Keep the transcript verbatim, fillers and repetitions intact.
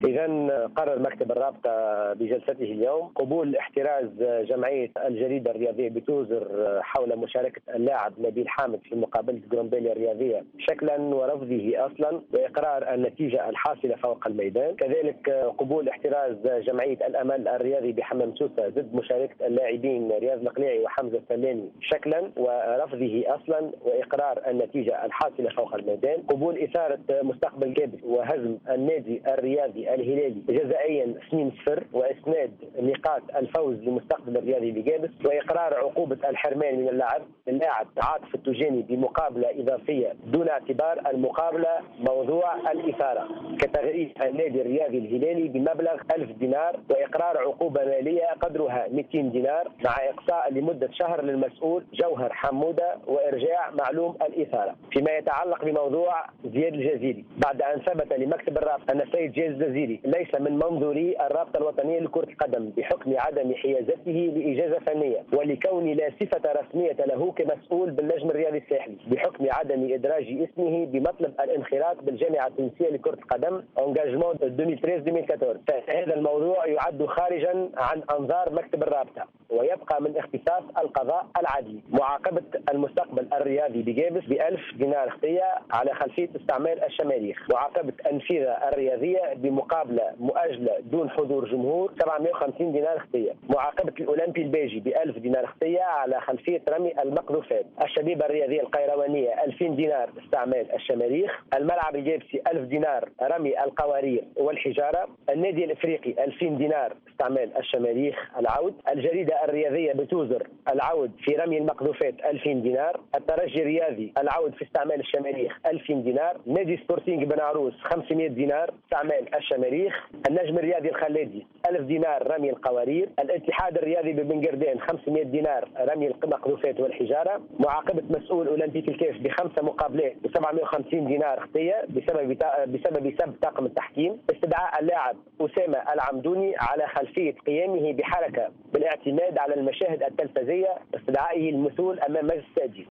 إذا قرر مكتب الرابطة بجلسته اليوم قبول احتراز جمعية الجريدة الرياضية بتوزر حول مشاركة اللاعب نبيل حامد في مقابلة جرومبيليا الرياضية شكلا ورفضه أصلا وإقرار النتيجة الحاصلة فوق الميدان. كذلك قبول احتراز جمعية الأمل الرياضي بحمام سوسة ضد مشاركة اللاعبين رياض مقليعي وحمزة السلاني شكلا ورفضه أصلا وإقرار النتيجة الحاصلة فوق الميدان. قبول إثارة مستقبل جابس وهزم النادي الرياضي الهلالي جزائيا اثنين صفر واسناد نقاط الفوز لمستقبل الرياضي بجابس وإقرار عقوبة الحرمان من اللاعب اللاعب عاطف التجاني بمقابلة إضافية دون اعتبار المقابلة موضوع الإثارة كتغريب النادي الرياضي الهلالي بمبلغ ألف دينار وإقرار عقوبة مالية قدرها مئتين دينار مع إقصاء لمدة شهر للمسؤول جوهر حمودة وإرجاع معلوم الإثارة. فيما يتعلق بموضوع زياد الجزيري بعد أن ثبت لمكتب الرابطة أن السيد زياد الجزيري ليس من منظوري الرابطة الوطنية لكرة القدم بحكم عدم حيازته لإجازة فنية ولكون لا صفة رسمية له كمسؤول بالنجم الرياضي الساحلي بحكم عدم إدراج اسمه بمطلب الانخراط بالجامعة التونسية لكرة القدم انجاجمون ألفين وثلاثة عشر ألفين وأربعة عشر. فهذا الموضوع يعد خارجا عن أنظار مكتب الرابطة ويبقى من اختصاص القضاء العادي. معاقبة المستقبل الرياضي بجابس بألف دينار اختية على خلفية استعمال الشماريخ. معاقبة النفيذة الرياضية بمقابلة مؤجلة دون حضور جمهور سبعمائة وخمسين دينار اختية. معاقبة الأولمبي الباجي بألف دينار اختية على خلفية رمي المقذوفات. الشبيبة الرياضية القيروانية ألفين دينار استعمال الشماريخ. الملعب الجابسي ألف دينار رمي القوارير والحجارة. النادي الإفريقي ألفين دينار استعمال الشماريخ العود. الجريدة الرياضية بتوزر العود في رمي المقذوفات ألفين دينار. الترجي الرياضي العود في استعمال الشماريخ ألفين دينار. نادي سبورتينغ بن عروس خمسمائة دينار استعمال الشماريخ. النجم الرياضي الخلادي ألف دينار رمي القوارير. الاتحاد الرياضي ببنجردان خمسمائة دينار رمي المقذوفات والحجارة. معاقبة مسؤول أولمبيك الكاف بخمسة مقابلات بسبعمائة وخمسين دينار اختية بسبب بسبب سب طاقم التحكيم. استدعاء اللاعب أسامة العمدوني على خلفية قيامه بحركة بالاعتماد على المشاهد التلفزية استدعائه المسؤول أمام مجلس التأديب.